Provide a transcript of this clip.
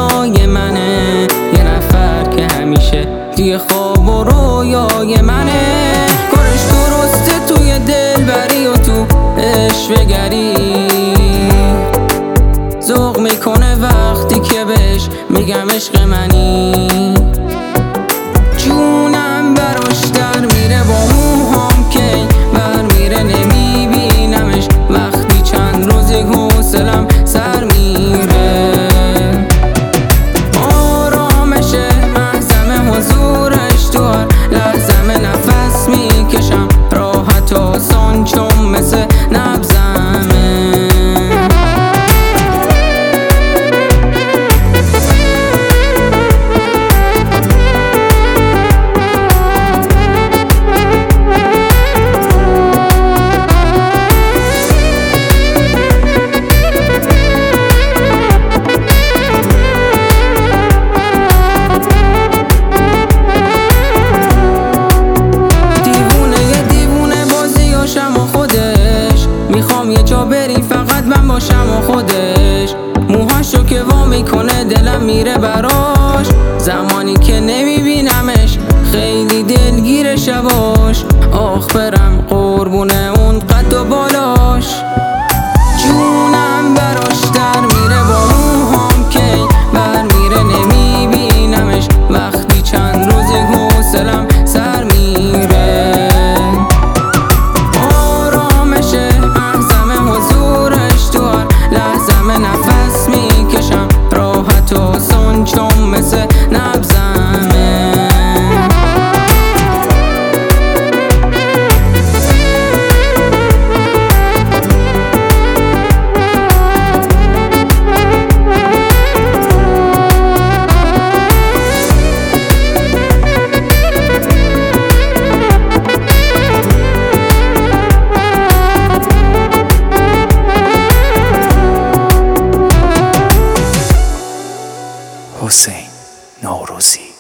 جای منه، یه نفر که همیشه توی خواب و رویای منه. کارش درسته توی دلبری و تو عشق‌گری، ذوق میکنه وقتی که بهش میگم عشق منی. جونم براش در میره با موهام که بر میره، نمیبینمش وقتی چند روزی حوصلم سر میره. آرامشه محزم حضورش تو هر لحظم، نفس میکشم راحت و آسان چون مثل نبضمه. میخوام یه جا بریم فقط من باشم و خودش، موهاشو که وا میکنه دلم میره براش. زمانی که نمیبینمش خیلی دلگیر شباش، آخ برم